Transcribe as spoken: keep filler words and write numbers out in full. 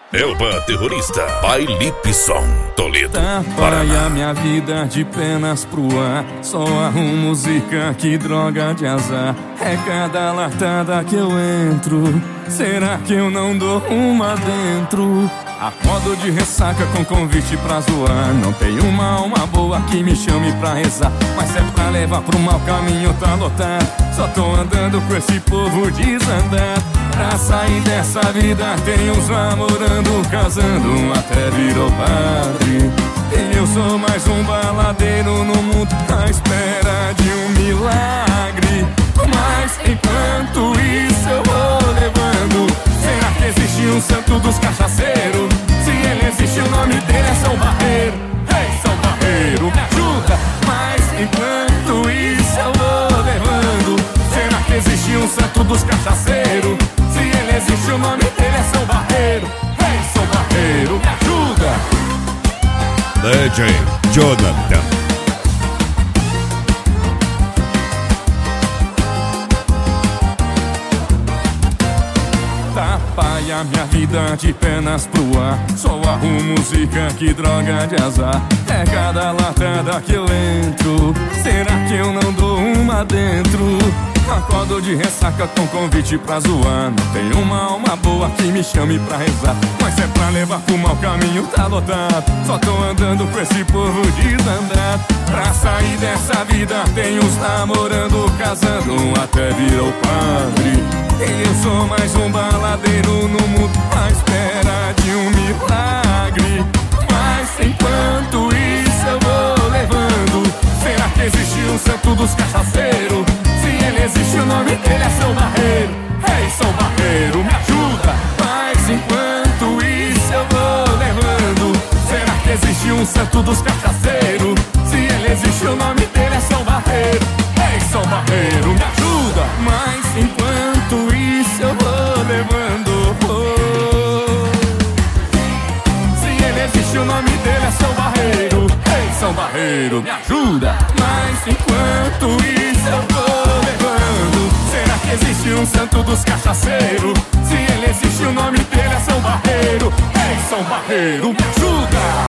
Elba Terrorista, Baile Pisson, Toledo, Paraná. Apaia minha vida de penas pro ar. Só arrumo música, que droga de azar. É cada latada que eu entro. Será que eu não dou uma dentro? Acordo de ressaca com convite pra zoar. Não tem uma alma boa que me chame pra rezar. Mas é pra levar pro mau caminho, tá lotado. Só tô andando com esse povo desandado. Pra sair dessa vida tem uns namorando, casando, até virou padre. E eu sou mais um baladeiro no mundo à espera de um milagre. Mas enquanto isso eu vou levando. Será que existe um santo dos cachaceiros? Se ele existe, o nome dele é São Barreiro. Ei, São Barreiro, me ajuda. Mas enquanto isso eu vou levando. Será que existe um santo dos cachaceiros? Se ele existe, o nome dele é São Barreiro. Ei, São Barreiro, me ajuda. D J Jonathan. Apaia minha vida de penas pro ar. Só arrumo música, que droga de azar. É cada latada que eu entro. Será que eu não dou uma dentro? Acordo de ressaca com convite pra zoar. Não tem uma alma boa que me chame pra rezar. Mas é pra levar pro mau caminho, tá lotado. Só tô andando com esse povo desandado. Pra sair dessa vida tem uns namorando, casando, até virou padre. E eu sou mais um baladeiro no mundo à espera de um milagre. Mas enquanto isso eu vou levando. Será que existe um santo dos cachaceiros? Se ele existe, o nome dele é São Barreiro. Ei, São Barreiro, me ajuda. Mas enquanto isso eu vou levando. Será que existe um santo dos cachaceiros? Se ele existe, o nome dele é São Barreiro. Ei, São Barreiro, me ajuda. Mas enquanto isso eu vou levando. Oh. Se ele existe, o nome dele é São Barreiro. Ei, São Barreiro, me ajuda. Mas enquanto isso eu vou levando. Será que existe um santo dos cachaceiros? Se ele existe, o nome dele é São Barreiro. Ei, São Barreiro, me ajuda.